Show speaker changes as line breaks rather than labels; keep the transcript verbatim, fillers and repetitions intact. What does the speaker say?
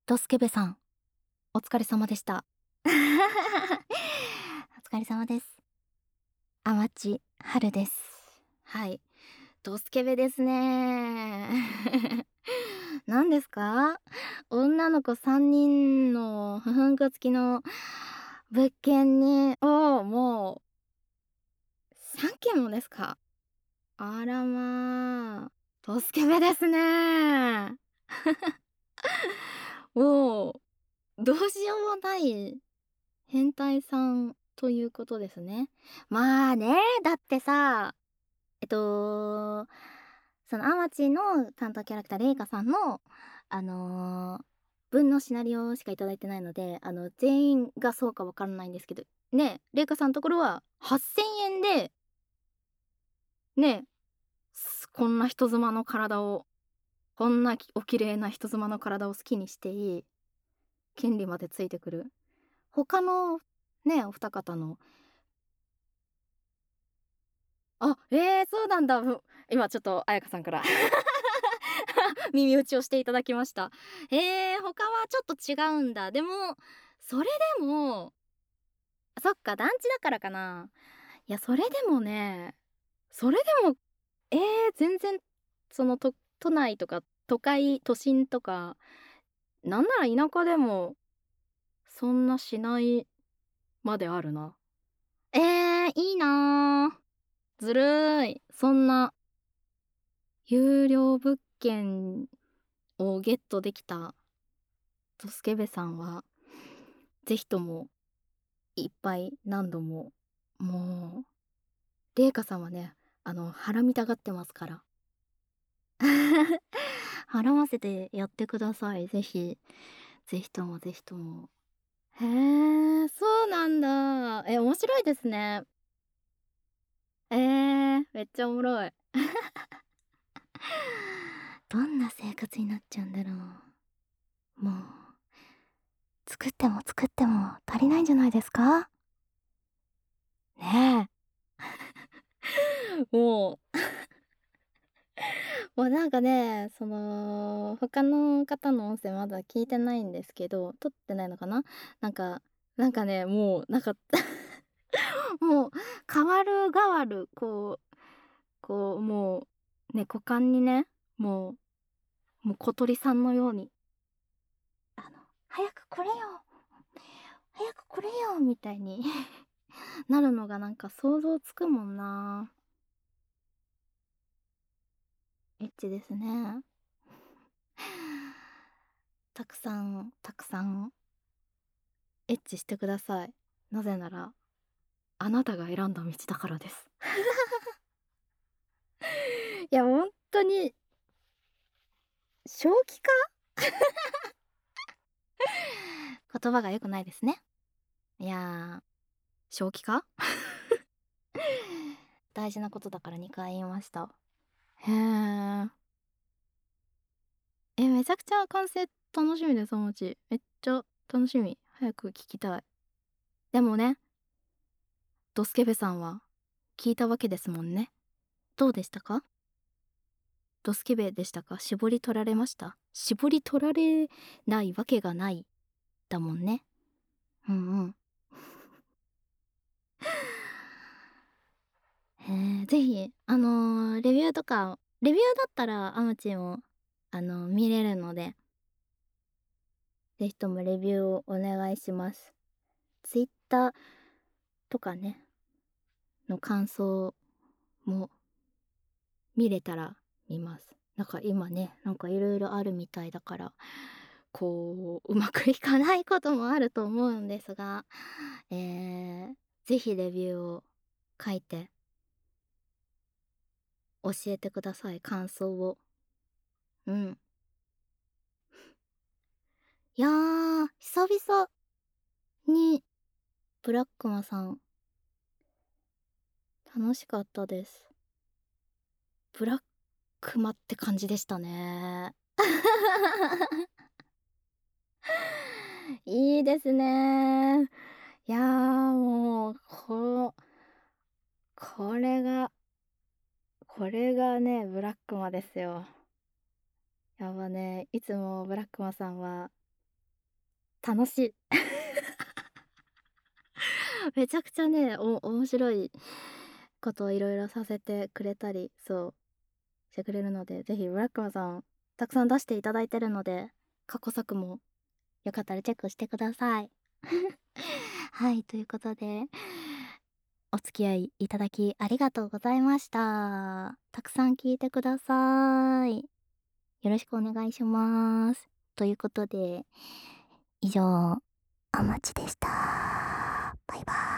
ドスケベさん、お疲れ様でした。お疲れ様です。天地春です。はい。ドスケベですね。何ですか？女の子さんにんの不憤句付きの物件にをもうさんけんもですか？あらまあ、ドスケベですね。もう、どうしようもない変態さんということですね。まあね、だってさ、えっと、そのアマチの担当キャラクターレイカさんの、あの、文のシナリオしかいただいてないので、あの、全員がそうかわからないんですけど、ね、レイカさんのところははっせんえんで、ね、すこんな人妻の体を、こんなきお綺麗な人妻の体を好きにしていい権利までついてくる。他のね、お二方のあ、えーそうなんだ。ふ今ちょっと彩香さんから耳打ちをしていただきました。えー他はちょっと違うんだ。でも、それでも、そっか、団地だからかな。いや、それでもね、それでも、えー全然、その、都都内とか、都会、都心とか、なんなら田舎でも、そんなしないまであるな。えーいいなー。ずるーい。そんな、有料物件をゲットできたドスケベさんは、ぜひともいっぱい何度も、もう、レイカさんはね、あの、ハラみたがってますから。払わせてやってください。ぜひ。ぜひともぜひとも。へえ、そうなんだ。え、面白いですね。えー、めっちゃおもろい。どんな生活になっちゃうんだろう。もう、作っても作っても足りないんじゃないですか？ねえ。もう、もうなんかね、その、他の方の音声まだ聞いてないんですけど、撮ってないのかな？なんか、なんかね、もう、なんかもう、変わる変わる、こう、こう、もう、ね、股間にね、もう、もう小鳥さんのように、あの、早くこれよ、早くこれよ、みたいになるのがなんか想像つくもんな。エッチですね。たくさん、たくさん、エッチしてください。なぜなら、あなたが選んだ道だからです。いや、ほんとに、正気か？言葉が良くないですね。いやー、正気か？大事なことだからにかい言いました。へえ。え、めちゃくちゃ完成楽しみです、お餅。めっちゃ楽しみ。早く聞きたい。でもね、ドスケベさんは聞いたわけですもんね。どうでしたか？ドスケベでしたか？絞り取られました？絞り取られないわけがない。だもんね。うんうん。へえ、ぜひ、あのーレビューとか、レビューだったらアマチも、あのー見れるので、ぜひともレビューをお願いします。ツイッターとかね、の感想も見れたら見ます。なんか今ね、なんかいろいろあるみたいだから、こう、うまくいかないこともあると思うんですが、えー、ぜひレビューを書いて教えてください、感想を。うん。いやー、久々にブラックマさん、楽しかったです。ブラックマって感じでしたね。いいですね。いやーもう、こ、これが、これがね、ブラックマですよ。やばね、いつもブラックマさんは楽しい。めちゃくちゃね、お面白いことをいろいろさせてくれたり、そう、してくれるので、ぜひブラックマンさん、たくさん出していただいてるので、過去作もよかったらチェックしてください。はい、ということで、お付き合いいただきありがとうございました。たくさん聞いてください。よろしくお願いします。ということで、以上、あまちでした。バイバーイ。